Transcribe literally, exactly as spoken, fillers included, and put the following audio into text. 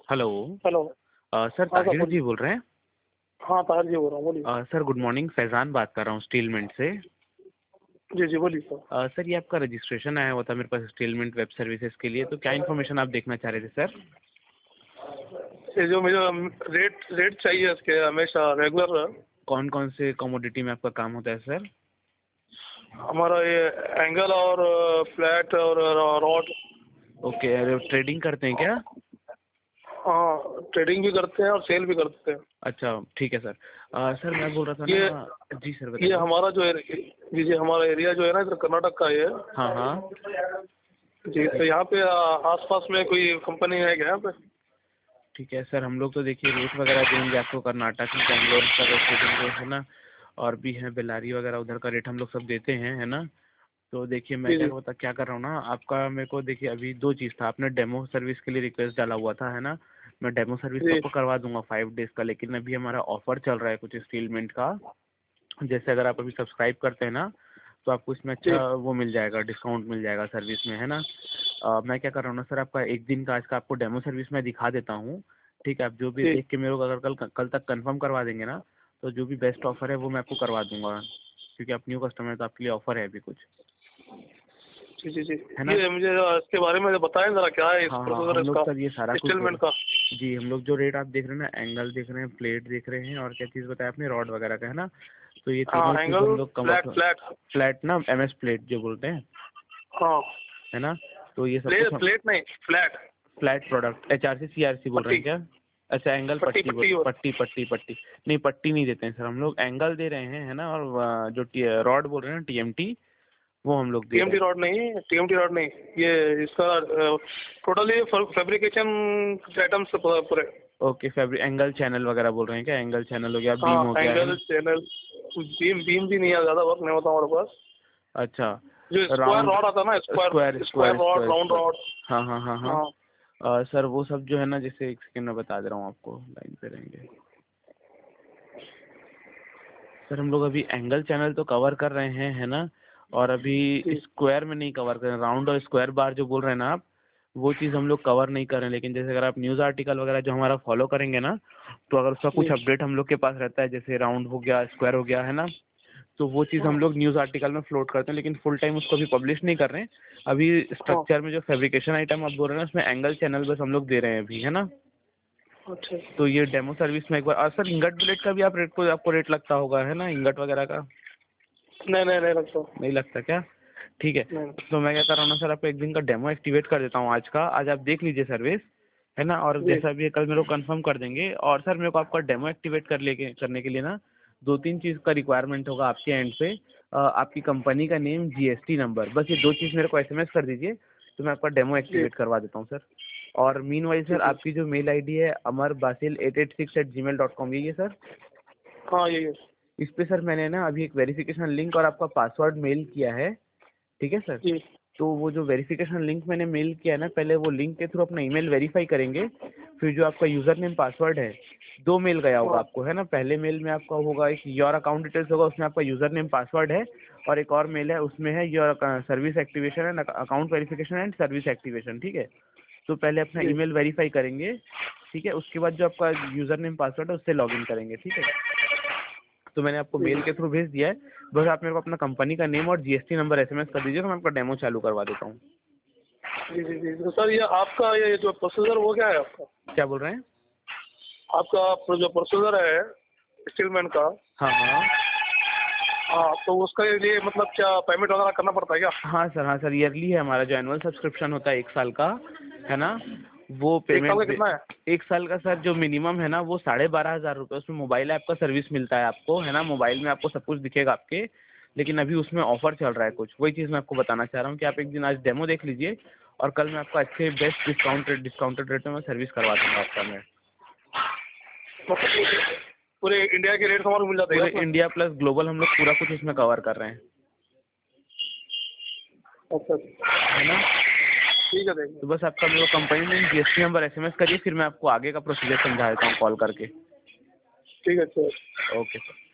Hello. Hello. अ, sir हाँ sir Tahir ji बोलिए। बोल रहे हैं? हाँ ताहिर जी बोल रहा हूँ, बोलिए। अ, सर गुड मॉर्निंग, फैज़ान बात कर रहा हूँ स्टीलमिंट से। जी जी बोलिए सर। अ, सर ये आपका रजिस्ट्रेशन आया हुआ था मेरे पास स्टीलमिंट वेब सर्विसेज के लिए, तो क्या इन्फॉर्मेशन आप देखना चाह रहे थे सर? ये जो मुझे रेट रेट चाहिए इसके हमेशा रेगुलर। कौन कौन से कमोडिटी में आपका काम होता है सर? हमारा ये एंगल और फ्लैट और रॉड। ओके, अरे ट्रेडिंग करते हैं क्या? हाँ ट्रेडिंग भी करते हैं और सेल भी करते हैं। अच्छा ठीक है सर। अ, सर मैं बोल रहा था ये ना। जी सर ये बताइए। हमारा जो एरि- जी जी हमारा एरिया जो है ना इधर कर्नाटक का ये। हाँ हाँ। जी तो यहाँ पे आ, आसपास में कोई कंपनी है क्या यहाँ पे? ठीक है सर, हम लोग तो देखिए रेट वगैरह देंगे आपको कर्नाटक की, बेंगलोर का रेट दे देंगे, है ना। और भी है बेल्लारी वगैरह, उधर का रेट हम लोग सब देते हैं, है ना। तो देखिए मैं जी क्या जी बता क्या कर रहा हूँ ना, आपका मेरे को देखिए अभी दो चीज़ था, आपने डेमो सर्विस के लिए रिक्वेस्ट डाला हुआ था, है ना। मैं डेमो सर्विस तो जी आपको करवा दूंगा फाइव डेज़ का, लेकिन अभी हमारा ऑफर चल रहा है कुछ स्टीलमेंट का। जैसे अगर आप अभी सब्सक्राइब करते हैं ना, तो आपको इसमें जी अच्छा वो मिल जाएगा, डिस्काउंट मिल जाएगा सर्विस में, है ना। अ, मैं क्या कर रहा हूँ ना सर, आपका एक दिन का आज का आपको डेमो सर्विस मैं दिखा देता हूँ। ठीक है, आप जो भी जी देख के मेरे को अगर कल कल तक कंफर्म करवा देंगे ना, तो जो भी बेस्ट ऑफर है वो मैं आपको करवा दूंगा, क्योंकि आप न्यू कस्टमर है तो आपके लिए ऑफर है अभी कुछ, जी जी जी है ना। ये मुझे इसके बारे में बताएं जरा, क्या है इस हाँ हाँ, प्रोसेसर हम लोग इसका सर ये सारा कुछ स्टीलमेंट बोल का? जी, हम लोग जो रेट आप देख रहे हैं ना, एंगल देख रहे हैं, प्लेट देख रहे हैं, और क्या चीज़ बताया आपने, रॉड वगैरह का, है ना। तो ये हाँ तीनों चीज़ हम एंगल लोग कवर फ्लैट फ्लैट। फ्लैट ना, एम एस प्लेट जो बोलते हैं, हाँ है ना। तो ये सब प्लेट कुछ हम प्लेट नहीं flat. Flat product, H R C C R C बोल रहे पट्टी हैं क्या? अच्छा एंगल पट्टी पट्टी बोल, पट्टी और पट्टी पट्टी पट्टी नहीं, पट्टी नहीं देते हैं सर हम लोग, एंगल दे रहे हैं, है ना। और अ, जो रॉड बोल रहे हैं ना, टी एम टी, वो हम लोग दे रहे टीएमटी हैं। रॉड नहीं, टीएमटी रॉड नहीं, ये इसका टोटली फैब्रिकेशन आइटम्स पूरे। ओके, फैब्रिक एंगल चैनल वगैरह बोल रहे हैं क्या? एंगल चैनल हो गया, बीम हाँ हो गया, है एंगल ना। चैनल, बीम बीम भी नहीं है, ज़्यादा वर्क नहीं होता हमारे पास। अच्छा, जो स्क्वायर राउंड, रॉड आता है ना, square square square square rod, square round square, rod. हाँ हाँ हाँ हाँ। हाँ अ, सर वो सब जो है ना, जैसे एक सेकेंड में बता दे रहा हूँ आपको, लाइन पे रहेंगे सर। हम लोग अभी एंगल चैनल तो कवर कर रहे हैं, है ना। और अभी जी स्क्वायर में नहीं कवर कर रहे हैं, राउंड और स्क्वायर बार जो बोल रहे हैं ना आप, वो चीज़ हम लोग कवर नहीं कर रहे हैं। लेकिन जैसे अगर आप न्यूज़ आर्टिकल वगैरह जो हमारा फॉलो करेंगे ना, तो अगर उसका जी कुछ अपडेट हम लोग के पास रहता है, जैसे राउंड हो गया, स्क्वायर हो गया, है ना, तो वो चीज़ हाँ हम लोग न्यूज़ आर्टिकल में फ्लोट करते हैं, लेकिन फुल टाइम उसको अभी पब्लिश नहीं कर रहे हैं। अभी हाँ स्ट्रक्चर में जो फैब्रिकेशन आइटम आप बोल रहे हैं ना, उसमें एंगल चैनल बस हम लोग दे रहे हैं अभी, है ना। अच्छा। तो ये डेमो सर्विस में एक बार, और सर इंगट ब्लेड का भी आप रेट को आपको रेट लगता होगा, है ना, इंगट वगैरह का? नहीं नहीं नहीं रखता। नहीं लगता क्या? ठीक है। नहीं तो मैं क्या कर रहा हूँ ना सर, आपको एक दिन का डेमो एक्टिवेट कर देता हूँ आज का, आज आप देख लीजिए सर्विस, है ना। और जी जैसा भी है कल मेरे को कंफर्म कर देंगे। और सर मेरे को आपका डेमो एक्टिवेट कर लेके करने के लिए ना, दो तीन चीज़ का रिक्वायरमेंट होगा आपके एंड पे। अ, आपकी कंपनी का name, G S T number, बस ये दो चीज़ मेरे को एस एम एस कर दीजिए, तो मैं आपका डेमो जी एक्टिवेट करवा देता हूँ सर। और मीन वाइज जी सर, जी आपकी जो मेल आई डी है, Amar Basil at eight six eight gmail dot com, यही है सर। हाँ यही है। इस पे सर मैंने ना अभी एक वेरिफिकेशन लिंक और आपका पासवर्ड मेल किया है, ठीक है सर। जी तो वो जो वेरिफिकेशन लिंक मैंने मेल किया है ना, पहले वो लिंक के थ्रू अपना ईमेल वेरीफाई करेंगे। फिर जो आपका यूज़र नेम पासवर्ड है, दो मेल गया होगा हाँ आपको, है ना। पहले मेल में आपका होगा एक योर अकाउंट डिटेल्स होगा, उसमें आपका यूज़र नेम पासवर्ड है। और एक और मेल है, उसमें है your service activation and account verification and service activation, ठीक है। तो पहले अपना जी ईमेल वेरीफाई करेंगे, ठीक है। उसके बाद जो आपका यूज़र नेम पासवर्ड है उससे लॉगिन करेंगे, ठीक है। तो मैंने आपको जी मेल के थ्रू भेज दिया है। बस आप मेरे को अपना कंपनी का नेम और G S T number S M S कर दीजिए, तो मैं आपका डेमो चालू करवा देता हूँ। जी जी जी तो सर ये आपका ये जो प्रोसीजर वो क्या है आपका? क्या बोल रहे हैं? आपका प्रो- जो प्रोसीजर है स्टीलमैन का, हाँ हाँ हाँ तो उसका लिए मतलब क्या पेमेंट वगैरह करना पड़ता है क्या? हाँ सर, हाँ सर, ईयरली है हमारा जो एनुअल सब्सक्रिप्शन होता है एक साल का, है ना। वो एक साल का पेमेंट कितना है? एक साल का सर जो मिनिमम है ना, वो साढ़े बारह हज़ार रुपये, उसमें मोबाइल ऐप का सर्विस मिलता है आपको, है ना। मोबाइल में आपको सब कुछ दिखेगा आपके, लेकिन अभी उसमें ऑफर चल रहा है कुछ, वही चीज़ मैं आपको बताना चाह रहा हूँ कि आप एक दिन आज डेमो देख लीजिए, और कल मैं आपको अच्छे बेस्ट डिस्काउंटेड डिस्काउंटेड रेट में मैं सर्विस करवा दूंगा आपका मैं। मतलब पूरे इंडिया के रेट हमारे को मिल जाते हैं पूरे क्या उसमें? इंडिया प्लस ग्लोबल हम लोग पूरा कुछ इसमें कवर कर रहे हैं, अच्छा अच्छा, है ना। ठीक है देखेंगे। तो बस आपका मेरे को company name, G S T number S M S करिए, फिर मैं आपको आगे का प्रोसीजर समझा देता हूँ कॉल करके। ठीक है, अच्छा। Okay sir.